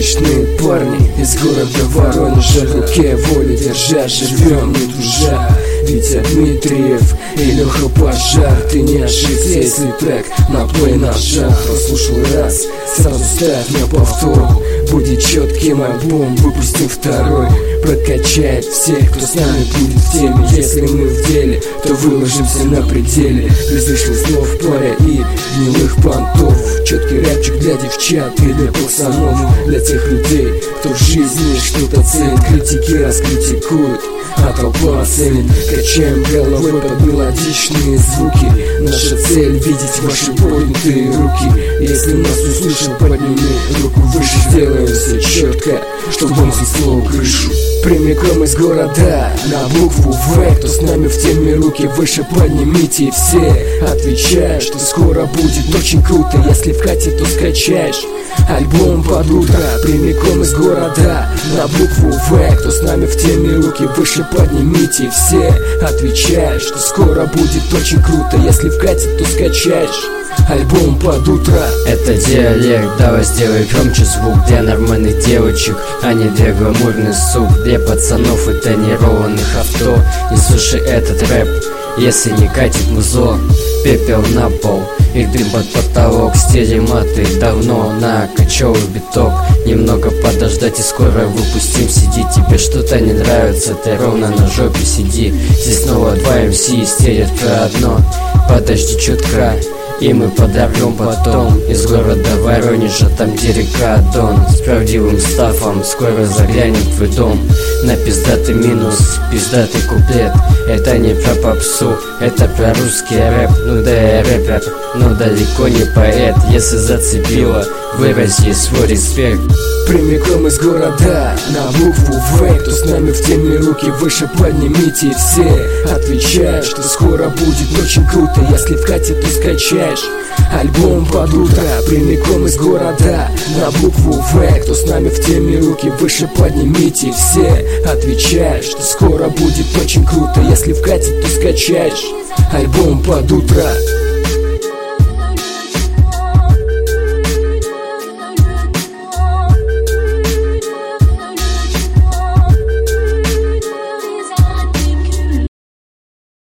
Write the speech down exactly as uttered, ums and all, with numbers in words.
мелодичные парни из города Воронежа, в руке воли держа, живем не тужа. Витя Дмитриев и Леха Пожар. Ты не ошибся, если трек на плей нажал. Прослушал раз, сразу ставь на повтор. Будет четким альбом, выпустим второй. Прокачает всех, кто с нами будет в теме. Если мы в деле, то выложимся на пределе. Без лишних слов, паря и гнилых понтов. Четкий рэпчик для девчат и для пацанов. Для тех людей, кто в жизни что-то ценит. Критики раскритикуют, а толпа оценит. Качаем головой под мелодичные звуки. Наша цель — видеть ваши поднятые руки. Если нас услышал, подними руку выше. Сделаем все четко, чтобы он снесло крышу. Прямиком из города на букву В. Кто с нами в теме, руки выше поднимите все. Отвечаю, что скоро будет очень круто. Если вкатит, то скачаешь альбом под утро. Прямиком из города на букву В. Кто с нами в теме, руки выше поднимите все. Отвечаю, что скоро будет очень круто. Если вкатит, то скачаешь альбом под утро. Это диалект, давай сделай громче звук. Для нормальных девочек, а не для гламурный сук. Для пацанов и тонированных авто. Не слушай этот рэп, если не катит музло. Пепел на пол и дым под потолок. Стереоматы давно на кочевый биток. Немного подождать и скоро выпустим си ди. Тебе что-то не нравится, ты ровно на жопе сиди. Здесь снова два эм си истерят про одно. Подожди чутка, и мы подорвем потом. Из города Воронежа, там где река Дон. С правдивым стафом скоро заглянем в твой дом. На пиздатый минус, пиздатый куплет. Это не про попсу, это про русский рэп. Ну да, я рэпер, но далеко не поэт. Если зацепило, вырази свой респект. Прямиком из города на букву В. Кто с нами в теме, руки выше поднимите все. Отвечаю, что скоро будет очень круто. Если вкатит, то скачаешь альбом под утро. Прямиком из города на букву В. Кто с нами в теме, руки выше поднимите все. Отвечаю, что скоро будет очень круто. Если вкатит, то скачаешь альбом под утро.